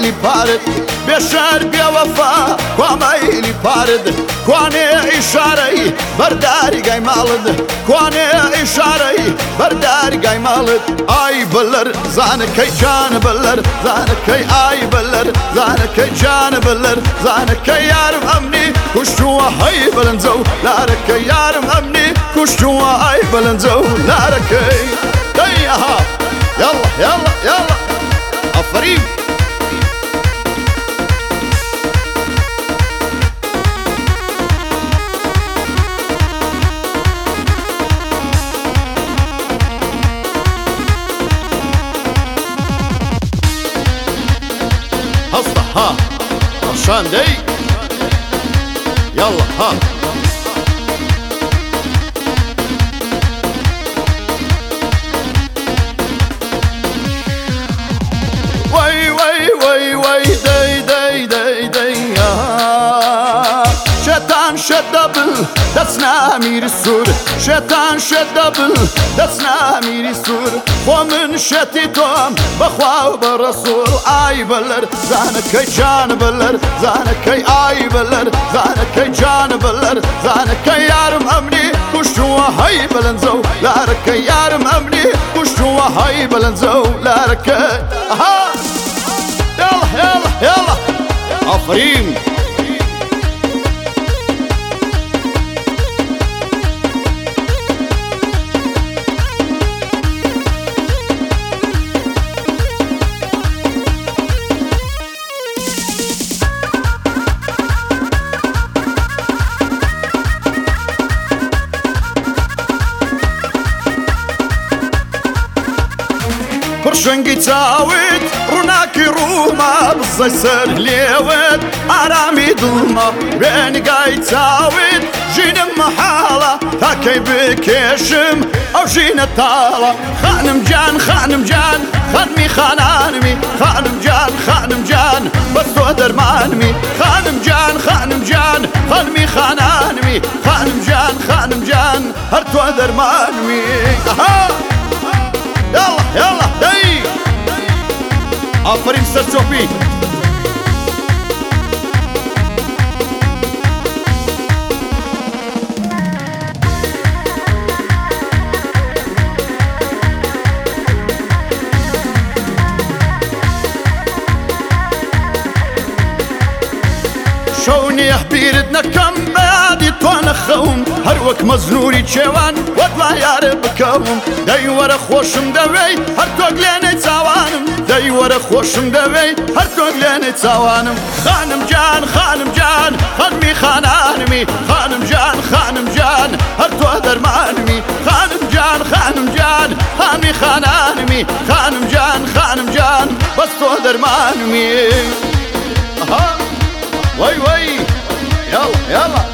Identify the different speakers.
Speaker 1: مەیلی پارت بێشار بێوەفا کوا مەیلی پارت کوانێ ئیشارەی بەرداری گای ماڵت کوانێ ئیشارەی بەرداری گای ماڵت ئای بەلەر زانەکەی جانە بەلەر زانەکەی ئای بەلەر زانەکەی جانە بەلەر زانەکەی یارم ئەمنی کوشتووە هەی بەلەنجە و لارەکەی یارم ئەمنی کوشتووە ئای بەلەنجە و لارەکەی دەی ئەها یاڵا یاڵا یاڵا ئەفەرین هەستە ها ڕەشان دەی یاڵا ها وای وای وای وای دەی دەی دەی دەی شێتان شێت دەبل دەچنا میری سوور شێتان شێت دەبل دەچنا میری سوور خۆ من شێتی تۆم بەخوا و بە ڕەسوول ئای بەلەر زانەکەی جانە بەلەر زانەکەی ئای بەلەر زانەکەی جانە بەلەر زانەکەی یارم ئەمنی کوشتووە هەی بەلەنجە و لارەکەی یارم ئەمنی کوشتووە هەی بەلەنجە و لارەکەی ئەها يلا يلا يلا عفرين پرشنگی چاوت ڕووناکی ڕووما بزەی سەر لێوت ئارامی دڵما وێنگای چاوت ژینم مەحاڵە تاکەی بکێشم ئەو ژینە تاڵە خانم جان خانم جان خانمی خانانمی خانم جان خانم جان بەس تۆ دەرمانمی خانم جان خانم جان خانمی خانانمی خانم جان خانم جان هەر تۆ دەرمانمی يلا يلا داي آفرین سەرچۆپی شەونی بیرت نەکەم بەیادی تۆ نەخەوم هەر وەک مەزنووری کێوان وەدوا یارە بکەوم دەی وەرە خۆشم دەوێی هەر تۆ گلێنەی چاوانم دەی وەرە خۆشم دەوێی هەر تۆ گلێنەی چاوانم خانم جان خانم جان خانمی خانانمی خانم جان خانم جان هەر تۆ دەرمانمی خانم جان خانم جان خانمی خانانمی خانم جان خانم جان بەس تۆ دەرمانمی وای وای يلا يلا